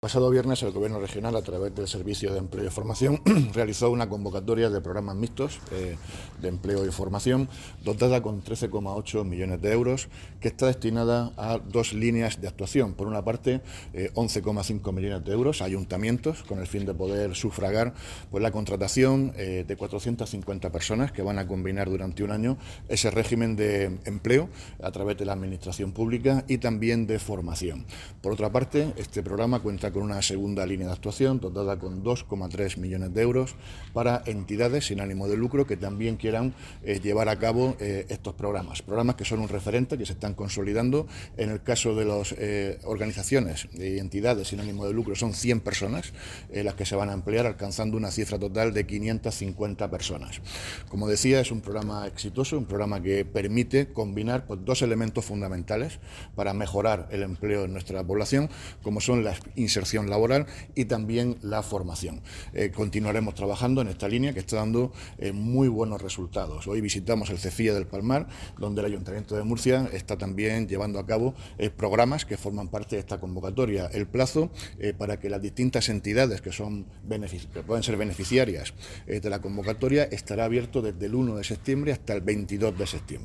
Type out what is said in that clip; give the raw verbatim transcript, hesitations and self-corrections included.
El pasado viernes el Gobierno regional, a través del Servicio de Empleo y Formación, realizó una convocatoria de programas mixtos eh, de empleo y formación dotada con trece coma ocho millones de euros, que está destinada a dos líneas de actuación. Por una parte, eh, once coma cinco millones de euros a ayuntamientos, con el fin de poder sufragar pues, la contratación eh, de cuatrocientas cincuenta personas que van a combinar durante un año ese régimen de empleo a través de la administración pública y también de formación. Por otra parte, este programa cuenta con una segunda línea de actuación dotada con dos coma tres millones de euros para entidades sin ánimo de lucro que también quieran eh, llevar a cabo eh, estos programas. Programas que son un referente, que se están consolidando. En el caso de las eh, organizaciones y entidades sin ánimo de lucro son cien personas eh, las que se van a emplear, alcanzando una cifra total de quinientas cincuenta personas. Como decía, es un programa exitoso, un programa que permite combinar pues, dos elementos fundamentales para mejorar el empleo en nuestra población, como son la inserción laboral y también la formación. Eh, continuaremos trabajando en esta línea que está dando eh, muy buenos resultados. Hoy visitamos el CEFIE del Palmar, donde el Ayuntamiento de Murcia está también llevando a cabo eh, programas que forman parte de esta convocatoria. El plazo eh, para que las distintas entidades que, son que pueden ser beneficiarias eh, de la convocatoria estará abierto desde el uno de septiembre hasta el veintidós de septiembre.